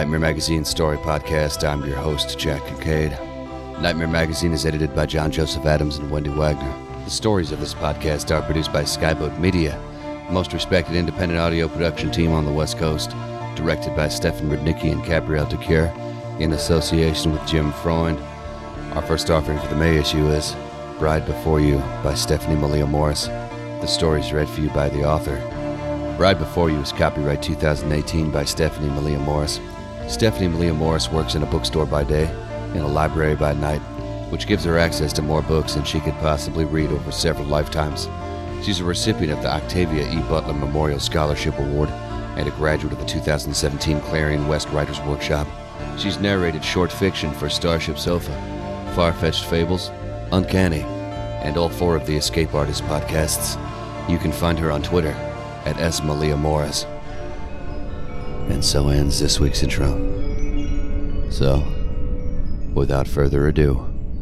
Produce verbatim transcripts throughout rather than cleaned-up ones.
Nightmare Magazine Story Podcast. I'm your host, Jack Kincaid. Nightmare Magazine is edited by John Joseph Adams and Wendy Wagner. The stories of this podcast are produced by Skyboat Media, the most respected independent audio production team on the West Coast, directed by Stefan Rudnicki and Gabrielle DeCure, in association with Jim Freund. Our first offering for the May issue is Bride Before You by Stephanie Malia Morris. The story is read for you by the author. Bride Before You is copyright two thousand eighteen by Stephanie Malia Morris. Stephanie Malia Morris works in a bookstore by day, in a library by night, which gives her access to more books than she could possibly read over several lifetimes. She's a recipient of the Octavia E. Butler Memorial Scholarship Award and a graduate of the two thousand seventeen Clarion West Writers Workshop. She's narrated short fiction for Starship Sofa, Far-Fetched Fables, Uncanny, and all four of the Escape Artist podcasts. You can find her on Twitter at S. Malia Morris. And so ends this week's intro. So, without further ado,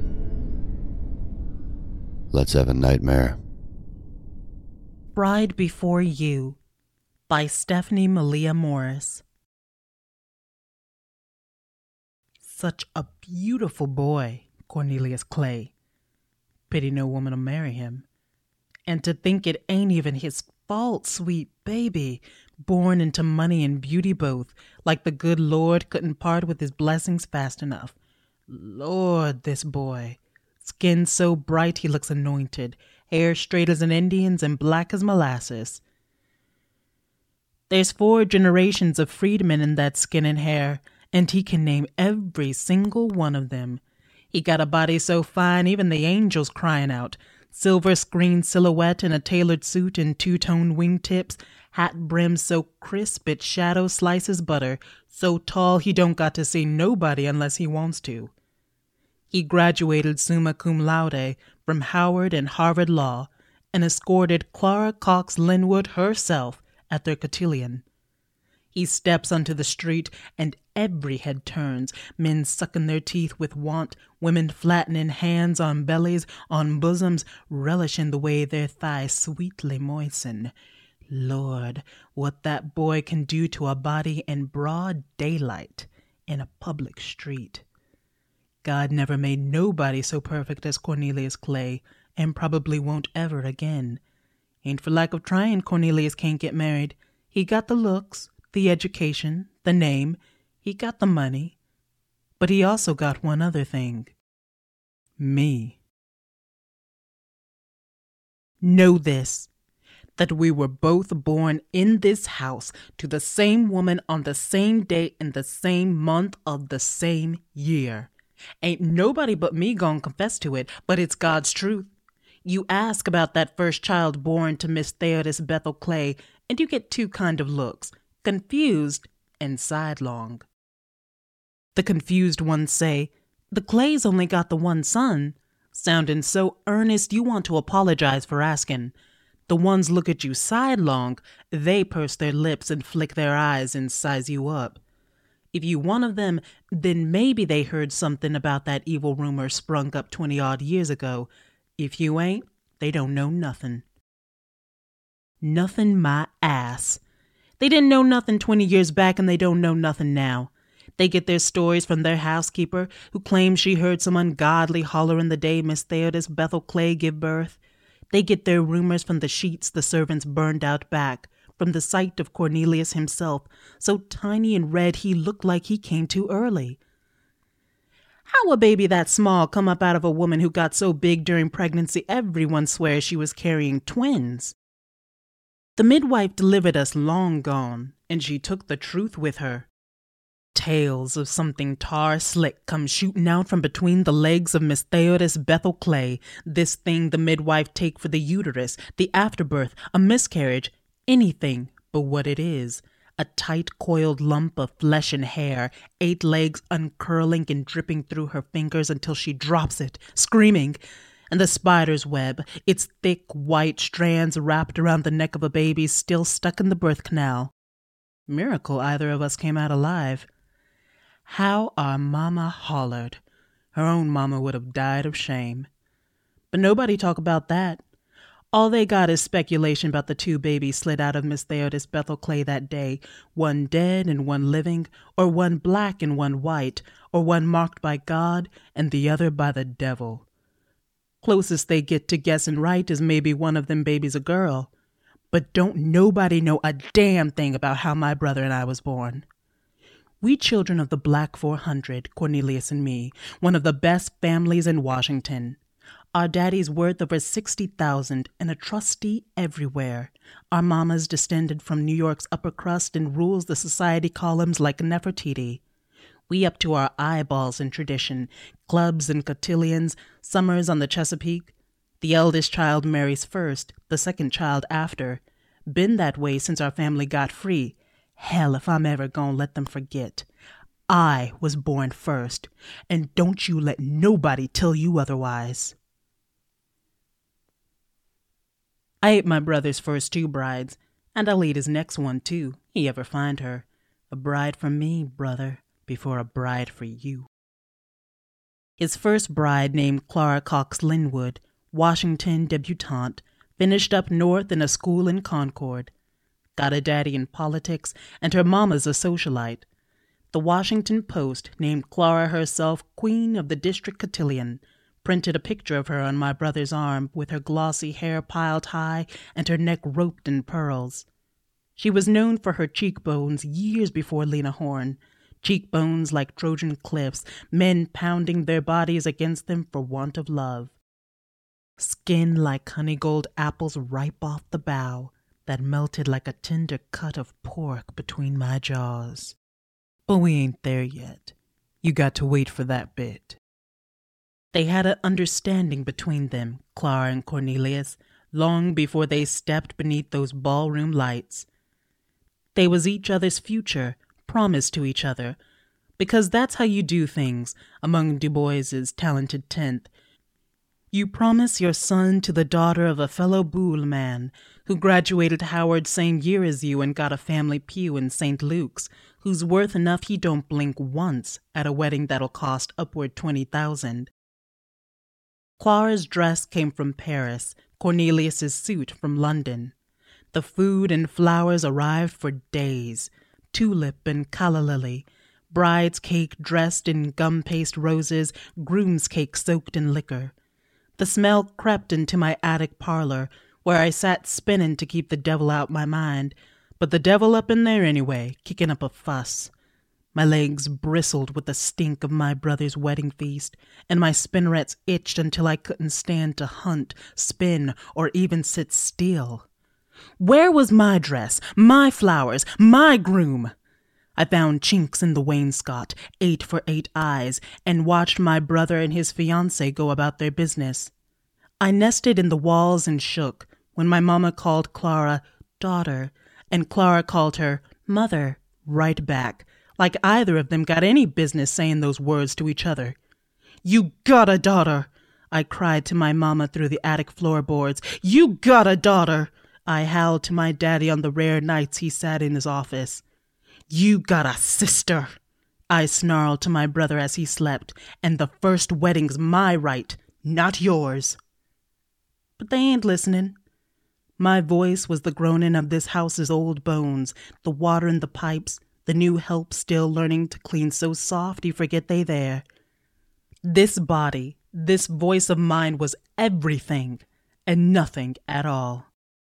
let's have a nightmare. Bride Before You by Stephanie Malia Morris. Such a beautiful boy, Cornelius Clay. Pity no woman'll marry him. And to think it ain't even his fault, sweet baby, born into money and beauty both, like the good Lord couldn't part with his blessings fast enough. Lord, this boy. Skin so bright he looks anointed, hair straight as an Indian's and black as molasses. There's four generations of freedmen in that skin and hair, and he can name every single one of them. He got a body so fine even the angels crying out. Silver screen silhouette in a tailored suit and two-tone wingtips, hat brim so crisp it shadow slices butter, so tall he don't got to see nobody unless he wants to. He graduated summa cum laude from Howard and Harvard Law and escorted Clara Cox Linwood herself at their cotillion. He steps onto the street, and every head turns, men sucking their teeth with want, women flattening hands on bellies, on bosoms, relishing the way their thighs sweetly moisten. Lord, what that boy can do to a body in broad daylight in a public street. God never made nobody so perfect as Cornelius Clay, and probably won't ever again. Ain't for lack of trying Cornelius can't get married. He got the looks, the education, the name, he got the money, but he also got one other thing. Me. Know this, that we were both born in this house to the same woman on the same day in the same month of the same year. Ain't nobody but me gonna confess to it, but it's God's truth. You ask about that first child born to Miss Theodis Bethel Clay, and you get two kind of looks, confused and sidelong. The confused ones say, the Clays only got the one son, sounding so earnest you want to apologize for asking. The ones look at you sidelong, they purse their lips and flick their eyes and size you up. If you one of them, then maybe they heard something about that evil rumor sprung up twenty-odd years ago. If you ain't, they don't know nothing. Nothing my ass. They didn't know nothing twenty years back, and they don't know nothing now. They get their stories from their housekeeper, who claims she heard some ungodly hollering the day Miss Theodis Bethel Clay give birth. They get their rumors from the sheets the servants burned out back, from the sight of Cornelius himself, so tiny and red he looked like he came too early. How a baby that small come up out of a woman who got so big during pregnancy everyone swears she was carrying twins? The midwife delivered us long gone, and she took the truth with her. Tales of something tar slick come shooting out from between the legs of Miss Theodis Bethel Clay, this thing the midwife take for the uterus, the afterbirth, a miscarriage, anything but what it is. A tight coiled lump of flesh and hair, eight legs uncurling and dripping through her fingers until she drops it, screaming. And the spider's web, its thick white strands wrapped around the neck of a baby still stuck in the birth canal. Miracle either of us came out alive. How our mama hollered. Her own mama would have died of shame. But nobody talk about that. All they got is speculation about the two babies slid out of Miss Theodis Bethel Clay that day, one dead and one living, or one black and one white, or one marked by God and the other by the devil. Closest they get to guessing right is maybe one of them babies a girl. But don't nobody know a damn thing about how my brother and I was born. We children of the Black four hundred, Cornelius and me, one of the best families in Washington. Our daddy's worth over sixty thousand and a trustee everywhere. Our mama's descended from New York's upper crust and rules the society columns like Nefertiti. We up to our eyeballs in tradition, clubs and cotillions, summers on the Chesapeake. The eldest child marries first, the second child after. Been that way since our family got free. Hell, if I'm ever gonna let them forget. I was born first, and don't you let nobody tell you otherwise. I ate my brother's first two brides, and I'll eat his next one, too, he ever find her. A bride for me, brother, before a bride for you. His first bride, named Clara Cox Linwood, Washington debutante, finished up north in a school in Concord. Got a daddy in politics, and her mama's a socialite. The Washington Post named Clara herself Queen of the District Cotillion, printed a picture of her on my brother's arm with her glossy hair piled high and her neck roped in pearls. She was known for her cheekbones years before Lena Horne, cheekbones like Trojan cliffs, men pounding their bodies against them for want of love. Skin like honey gold apples ripe off the bough, that melted like a tender cut of pork between my jaws. But we ain't there yet. You got to wait for that bit. They had an understanding between them, Clara and Cornelius, long before they stepped beneath those ballroom lights. They was each other's future, promised to each other, because that's how you do things among Du Bois's talented tenth. You promise your son to the daughter of a fellow Boule man who graduated Howard same year as you and got a family pew in Saint Luke's, who's worth enough he don't blink once at a wedding that'll cost upward twenty thousand. Clara's dress came from Paris, Cornelius's suit from London. The food and flowers arrived for days, tulip and calla lily, bride's cake dressed in gum-paste roses, groom's cake soaked in liquor. The smell crept into my attic parlor, where I sat spinning to keep the devil out my mind, but the devil up in there anyway, kicking up a fuss. My legs bristled with the stink of my brother's wedding feast, and my spinnerets itched until I couldn't stand to hunt, spin, or even sit still. Where was my dress, my flowers, my groom? I found chinks in the wainscot, eight for eight eyes, and watched my brother and his fiancée go about their business. I nested in the walls and shook when my mama called Clara daughter, and Clara called her mother right back, like either of them got any business saying those words to each other. "You got a daughter!" I cried to my mama through the attic floorboards. "You got a daughter!" I howled to my daddy on the rare nights he sat in his office. "You got a sister!" I snarled to my brother as he slept, "and the first wedding's my right, not yours." But they ain't listening. My voice was the groaning of this house's old bones, the water in the pipes, the new help still learning to clean so soft you forget they there. This body, this voice of mine was everything, and nothing at all.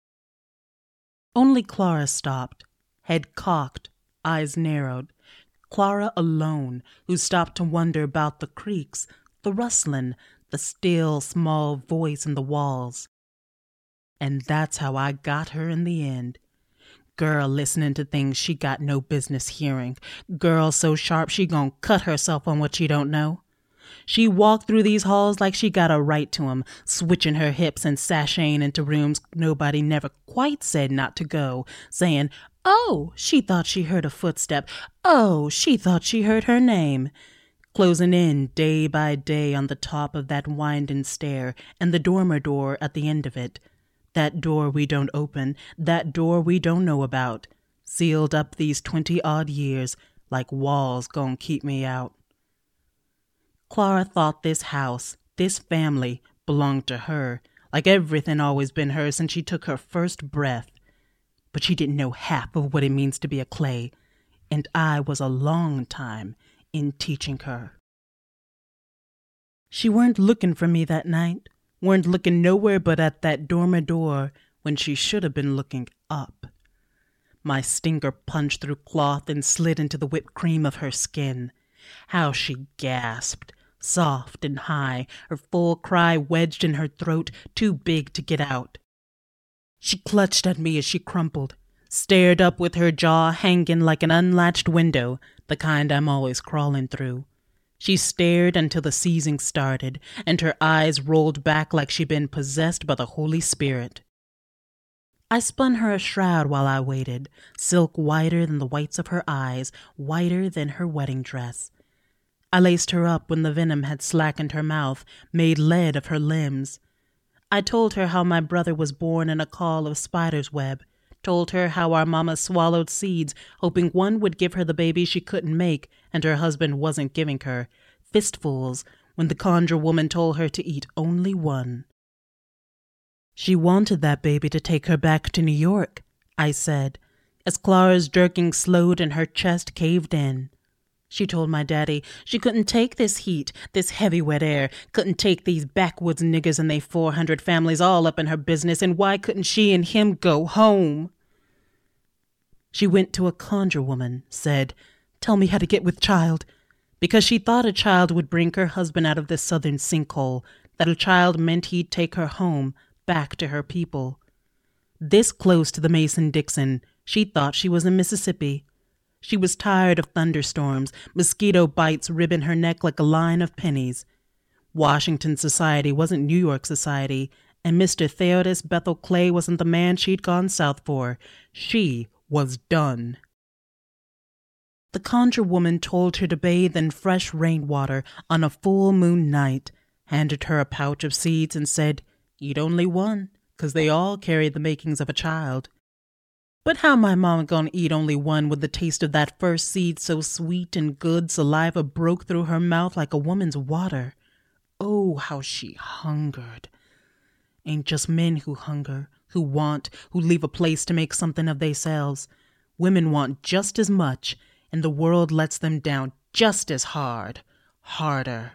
Only Clara stopped, head cocked, eyes narrowed. Clara alone, who stopped to wonder about the creaks, the rustling, the still, small voice in the walls. And that's how I got her in the end. Girl listening to things she got no business hearing. Girl so sharp she gon' cut herself on what she don't know. She walked through these halls like she got a right to 'em, switching her hips and sashaying into rooms nobody never quite said not to go, saying, "Oh, she thought she heard a footstep. Oh, she thought she heard her name." Closing in day by day on the top of that winding stair and the dormer door at the end of it. That door we don't open, that door we don't know about, sealed up these twenty-odd years like walls gon' keep me out. Clara thought this house, this family, belonged to her, like everything always been hers since she took her first breath. But she didn't know half of what it means to be a Clay, and I was a long time in teaching her. She weren't looking for me that night, weren't looking nowhere but at that dormer door when she should have been looking up. My stinger punched through cloth and slid into the whipped cream of her skin. How she gasped, soft and high, her full cry wedged in her throat, too big to get out. She clutched at me as she crumpled, stared up with her jaw hanging like an unlatched window, the kind I'm always crawling through. She stared until the seizing started, and her eyes rolled back like she'd been possessed by the Holy Spirit. I spun her a shroud while I waited, silk whiter than the whites of her eyes, whiter than her wedding dress. I laced her up when the venom had slackened her mouth, made lead of her limbs. I told her how my brother was born in a caul of spider's web, told her how our mama swallowed seeds, hoping one would give her the baby she couldn't make and her husband wasn't giving her, fistfuls, when the conjure woman told her to eat only one. She wanted that baby to take her back to New York, I said, as Clara's jerking slowed and her chest caved in. She told my daddy she couldn't take this heat, this heavy wet air, couldn't take these backwoods niggers and they four hundred families all up in her business, and why couldn't she and him go home? She went to a conjure woman, said, "Tell me how to get with child," because she thought a child would bring her husband out of this southern sinkhole, that a child meant he'd take her home, back to her people. This close to the Mason-Dixon, she thought she was in Mississippi. She was tired of thunderstorms, mosquito bites ribbing her neck like a line of pennies. Washington society wasn't New York society, and Mister Theodus Bethel Clay wasn't the man she'd gone south for. She was done. The conjure woman told her to bathe in fresh rainwater on a full moon night, handed her a pouch of seeds and said, "Eat only one, 'cause they all carry the makings of a child." But how my mama gonna eat only one with the taste of that first seed so sweet and good saliva broke through her mouth like a woman's water? Oh, how she hungered. Ain't just men who hunger, who want, who leave a place to make something of theyselves. Women want just as much, and the world lets them down just as hard, harder.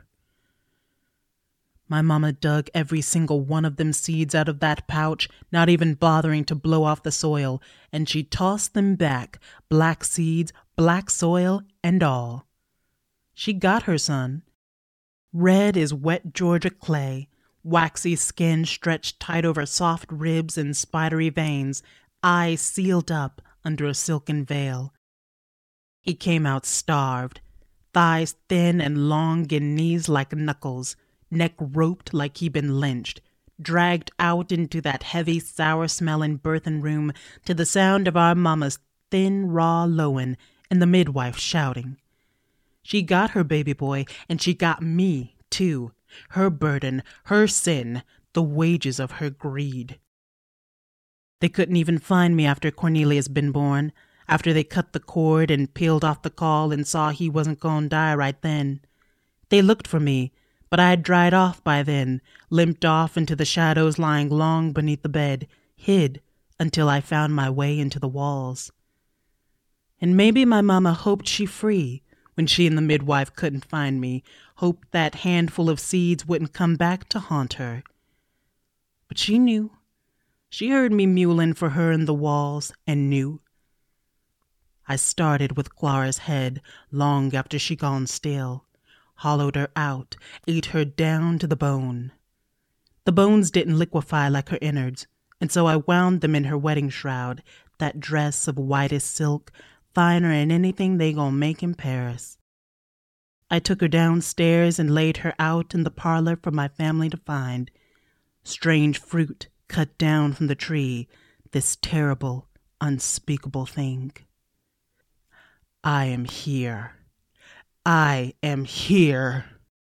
My mama dug every single one of them seeds out of that pouch, not even bothering to blow off the soil, and she tossed them back, black seeds, black soil, and all. She got her son. Red as wet Georgia clay, waxy skin stretched tight over soft ribs and spidery veins, eyes sealed up under a silken veil. He came out starved, thighs thin and long and knees like knuckles, neck roped like he'd been lynched, dragged out into that heavy, sour-smelling birthing room to the sound of our mama's thin, raw lowing and the midwife shouting. She got her baby boy, and she got me, too, her burden, her sin, the wages of her greed. They couldn't even find me after Cornelius been born, after they cut the cord and peeled off the caul and saw he wasn't gonna die right then. They looked for me, but I had dried off by then, limped off into the shadows lying long beneath the bed, hid until I found my way into the walls. And maybe my mama hoped she free when she and the midwife couldn't find me, hoped that handful of seeds wouldn't come back to haunt her. But she knew. She heard me mewling for her in the walls and knew. I started with Clara's head long after she gone still. Hollowed her out, ate her down to the bone. The bones didn't liquefy like her innards, and so I wound them in her wedding shroud, that dress of whitest silk, finer than anything they gon' make in Paris. I took her downstairs and laid her out in the parlor for my family to find. Strange fruit cut down from the tree, this terrible, unspeakable thing. I am here. I am here.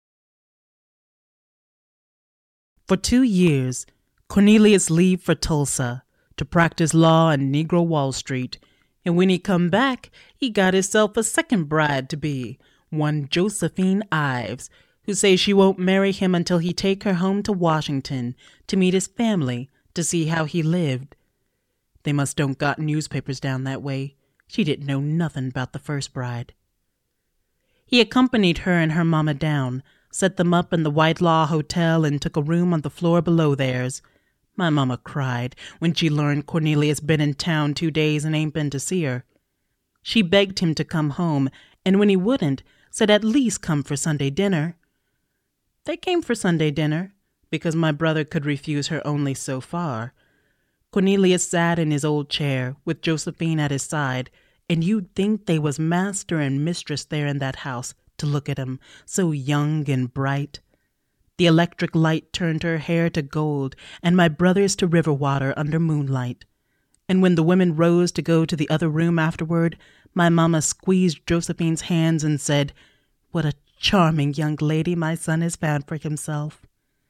For two years, Cornelius leave for Tulsa to practice law on Negro Wall Street, and when he come back, he got himself a second bride-to-be, one Josephine Ives, who say she won't marry him until he take her home to Washington to meet his family to see how he lived. They must don't got newspapers down that way. She didn't know nothing about the first bride. He accompanied her and her mama down, set them up in the Whitelaw Hotel, and took a room on the floor below theirs. My mama cried when she learned Cornelius been in town two days and ain't been to see her. She begged him to come home, and when he wouldn't, said at least come for Sunday dinner. They came for Sunday dinner, because my brother could refuse her only so far. Cornelius sat in his old chair, with Josephine at his side, and you'd think they was master and mistress there in that house to look at 'em, so young and bright. The electric light turned her hair to gold, and my brother's to river water under moonlight. And when the women rose to go to the other room afterward, my mamma squeezed Josephine's hands and said, "What a charming young lady my son has found for himself."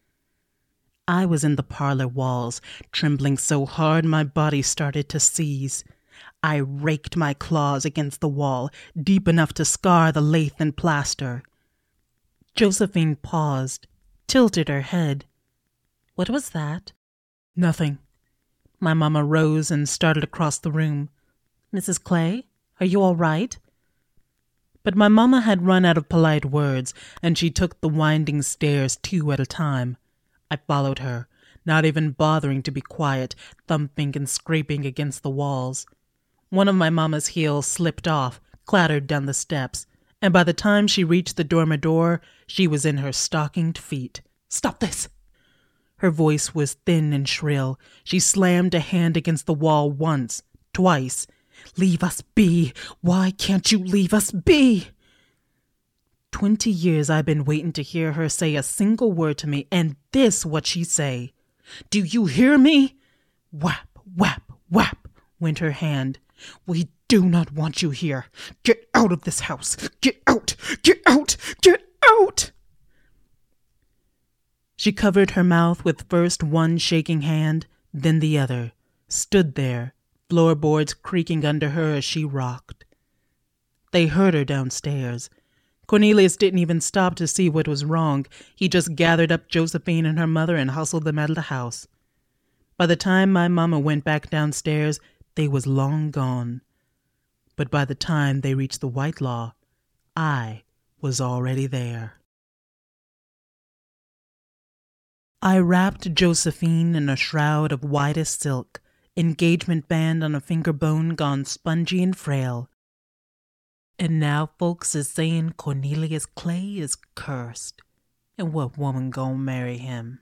I was in the parlor walls, trembling so hard my body started to seize. I raked my claws against the wall, deep enough to scar the lath and plaster. Josephine paused, tilted her head. "What was that?" "Nothing." My mamma rose and started across the room. "Missus Clay, are you all right?" But my mamma had run out of polite words, and she took the winding stairs two at a time. I followed her, not even bothering to be quiet, thumping and scraping against the walls. One of my mamma's heels slipped off, clattered down the steps, and by the time she reached the dormer door, she was in her stockinged feet. "Stop this!" Her voice was thin and shrill. She slammed a hand against the wall once, twice. "Leave us be! Why can't you leave us be?" Twenty years I've been waiting to hear her say a single word to me, and this what she say. "Do you hear me?" Whap, whap, whap went her hand. "We do not want you here. Get out of this house. Get out! Get out! Get out!" She covered her mouth with first one shaking hand, then the other, stood there, floorboards creaking under her as she rocked. They heard her downstairs. Cornelius didn't even stop to see what was wrong. He just gathered up Josephine and her mother and hustled them out of the house. By the time my mama went back downstairs, they was long gone. But by the time they reached the Whitelaw, I was already there. I wrapped Josephine in a shroud of whitest silk, engagement band on a finger bone gone spongy and frail. And now folks is saying Cornelius Clay is cursed, and what woman gon' marry him?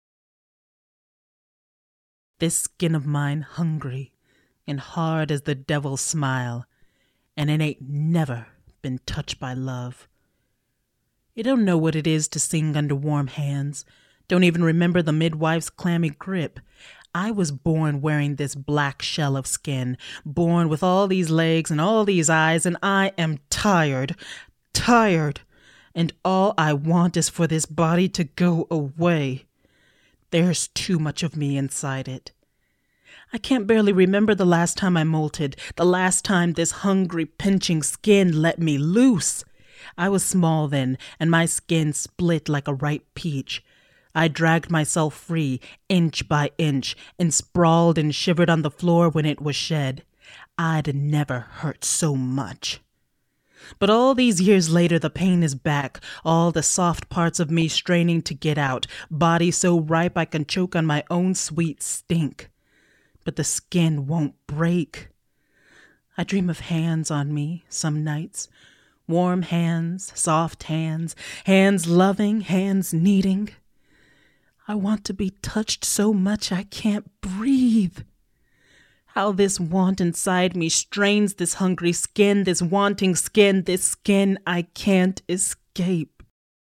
This skin of mine hungry and hard as the devil's smile, and it ain't never been touched by love. It don't know what it is to sing under warm hands, don't even remember the midwife's clammy grip. I was born wearing this black shell of skin, born with all these legs and all these eyes, and I am tired, tired, and all I want is for this body to go away. There's too much of me inside it. I can't barely remember the last time I molted, the last time this hungry, pinching skin let me loose. I was small then, and my skin split like a ripe peach. I dragged myself free, inch by inch, and sprawled and shivered on the floor when it was shed. I'd never hurt so much. But all these years later, the pain is back, all the soft parts of me straining to get out, body so ripe I can choke on my own sweet stink. But the skin won't break. I dream of hands on me some nights, warm hands, soft hands, hands loving, hands needing. I want to be touched so much I can't breathe. How this want inside me strains this hungry skin, this wanting skin, this skin I can't escape.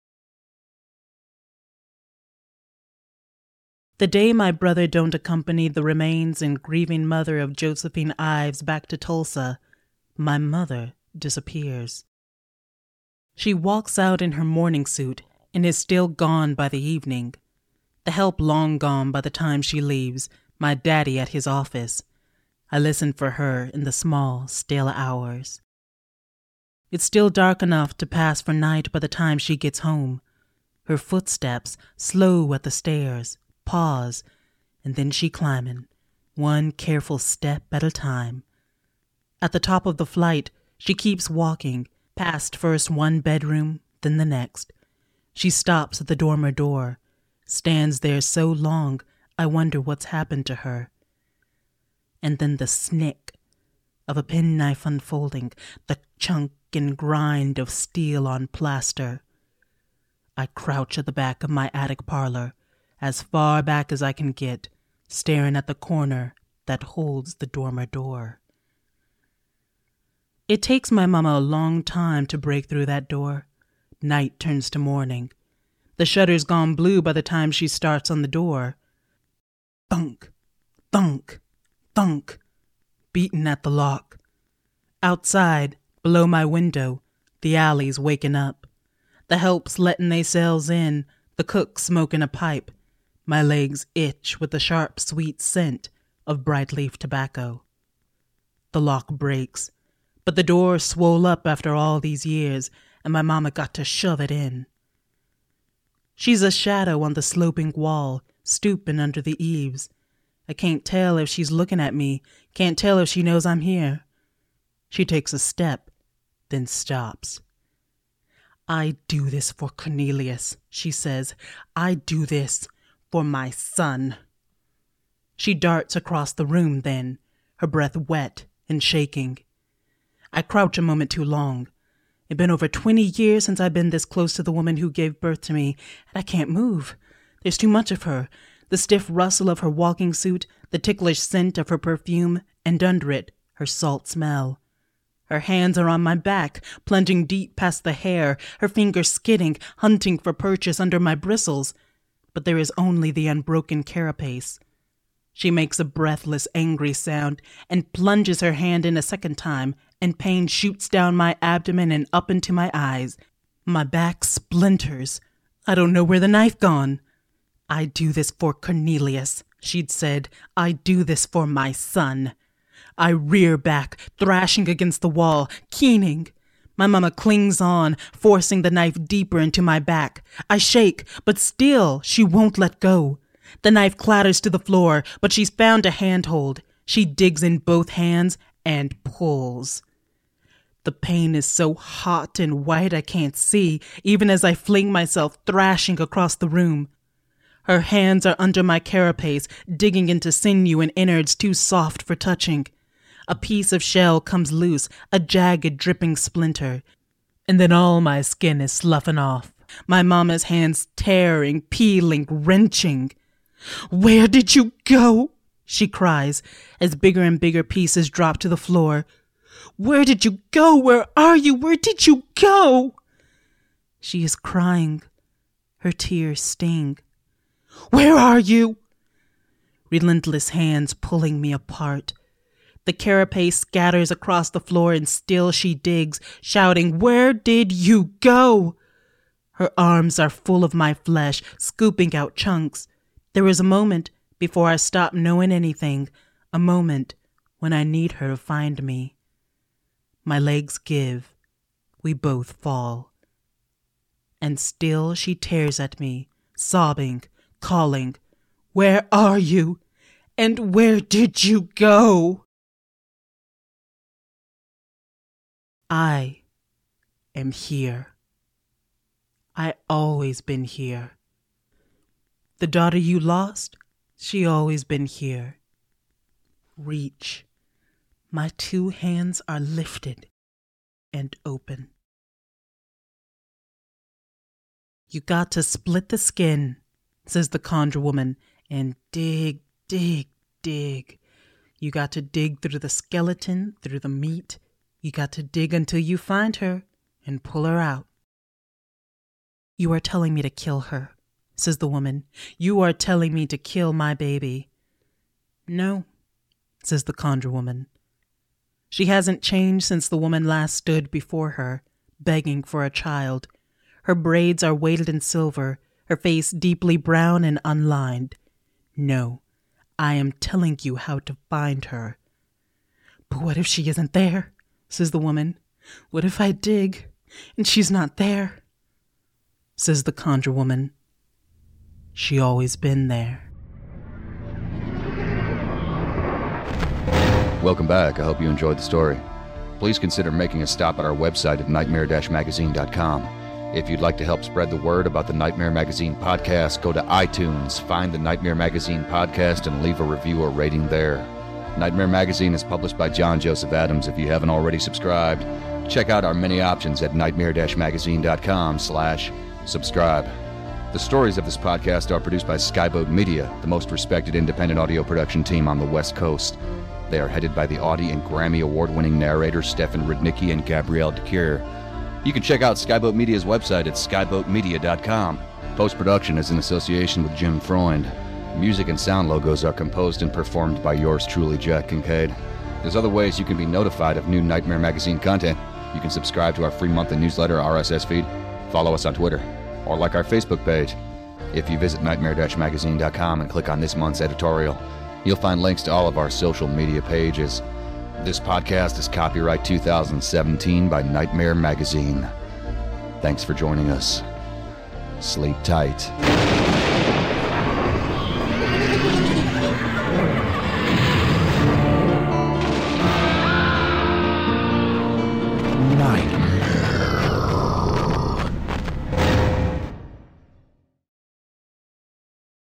The day my brother don't accompany the remains and grieving mother of Josephine Ives back to Tulsa, my mother disappears. She walks out in her morning suit and is still gone by the evening. The help long gone by the time she leaves, my daddy at his office. I listen for her in the small, still hours. It's still dark enough to pass for night by the time she gets home. Her footsteps slow at the stairs, pause, and then she climbing, one careful step at a time. At the top of the flight, she keeps walking, past first one bedroom, then the next. She stops at the dormer door, stands there so long I wonder what's happened to her. And then the snick of a penknife unfolding, the chunk and grind of steel on plaster. I crouch at the back of my attic parlor, as far back as I can get, staring at the corner that holds the dormer door. It takes my mama a long time to break through that door. Night turns to morning. The shutter's gone blue by the time she starts on the door. Thunk, thunk, thunk, beating at the lock. Outside, below my window, the alley's waking up. The help's letting theyselves in, the cook smoking a pipe. My legs itch with the sharp, sweet scent of bright leaf tobacco. The lock breaks, but the door swole up after all these years, and my mama got to shove it in. She's a shadow on the sloping wall, stooping under the eaves. I can't tell if she's looking at me, can't tell if she knows I'm here. She takes a step, then stops. I do this for Cornelius, she says. I do this for my son. She darts across the room then, her breath wet and shaking. I crouch a moment too long. It's been over twenty years since I've been this close to the woman who gave birth to me, and I can't move. There's too much of her. The stiff rustle of her walking suit, the ticklish scent of her perfume, and under it, her salt smell. Her hands are on my back, plunging deep past the hair, her fingers skidding, hunting for purchase under my bristles. But there is only the unbroken carapace. She makes a breathless, angry sound and plunges her hand in a second time, and pain shoots down my abdomen and up into my eyes. My back splinters. I don't know where the knife gone. I do this for Cornelius, she'd said. I do this for my son. I rear back, thrashing against the wall, keening. My mama clings on, forcing the knife deeper into my back. I shake, but still she won't let go. The knife clatters to the floor, but she's found a handhold. She digs in both hands and pulls. The pain is so hot and white I can't see, even as I fling myself thrashing across the room. Her hands are under my carapace, digging into sinew and innards too soft for touching. A piece of shell comes loose, a jagged, dripping splinter. And then all my skin is sloughing off. My mama's hands tearing, peeling, wrenching. "Where did you go?" she cries, as bigger and bigger pieces drop to the floor. "Where did you go? Where are you? Where did you go?" She is crying. Her tears sting. "Where are you?" Relentless hands pulling me apart. The carapace scatters across the floor and still she digs, shouting, "Where did you go?" Her arms are full of my flesh, scooping out chunks. There is a moment before I stop knowing anything, a moment when I need her to find me. My legs give. We both fall. And still she tears at me, sobbing, calling, "Where are you? And where did you go?" I am here. I always been here. The daughter you lost, she always been here. Reach. My two hands are lifted and open. "You got to split the skin," says the conjure woman, "and dig, dig, dig. You got to dig through the skeleton, through the meat. You got to dig until you find her and pull her out." "You are telling me to kill her," says the woman. "You are telling me to kill my baby." "No," says the conjure woman. She hasn't changed since the woman last stood before her, begging for a child. Her braids are weighted in silver, her face deeply brown and unlined. "No, I am telling you how to find her." "But what if she isn't there?" says the woman. "What if I dig and she's not there?" says the conjure woman. She always been there. Welcome back. I hope you enjoyed the story. Please consider making a stop at our website at nightmare dash magazine dot com. If you'd like to help spread the word about the Nightmare Magazine podcast, go to iTunes, find the Nightmare Magazine podcast, and leave a review or rating there. Nightmare Magazine is published by John Joseph Adams. If you haven't already subscribed, check out our many options at nightmare dash magazine dot com slash subscribe. The stories of this podcast are produced by Skyboat Media, the most respected independent audio production team on the West Coast. They are headed by the Audie and Grammy award-winning narrators Stefan Rudnicki and Gabrielle DeCure. You can check out Skyboat Media's website at skyboat media dot com. Post-production is in association with Jim Freund. Music and sound logos are composed and performed by yours truly, Jack Kincaid. There's other ways you can be notified of new Nightmare Magazine content. You can subscribe to our free monthly newsletter R S S feed, follow us on Twitter, or like our Facebook page. If you visit nightmare dash magazine dot com and click on this month's editorial, you'll find links to all of our social media pages. This podcast is copyright two thousand seventeen by Nightmare Magazine. Thanks for joining us. Sleep tight.